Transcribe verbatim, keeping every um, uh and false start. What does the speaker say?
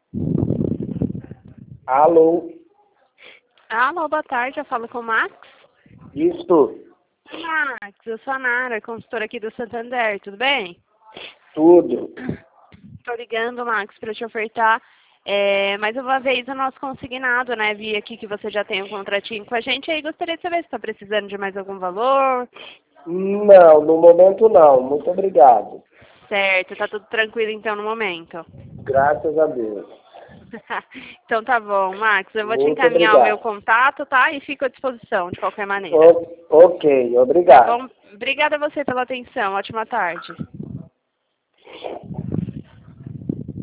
Alô? Alô, boa tarde, eu falo com o Max. Isto? Max, eu sou a Nara, consultora aqui do Santander, tudo bem? Tudo. Tô ligando, Max, para te ofertar é, mais uma vez o nosso consignado, né? Vi aqui que você já tem um contratinho com a gente, aí gostaria de saber se está precisando de mais algum valor. Não, no momento não. Muito obrigado. Certo, tá tudo tranquilo então no momento. Graças a Deus. Então tá bom, Max, eu vou te Muito encaminhar o meu obrigado. contato, tá? E fico à disposição de qualquer maneira. O- ok, Tá obrigado. bom? Obrigada a você pela atenção, ótima tarde.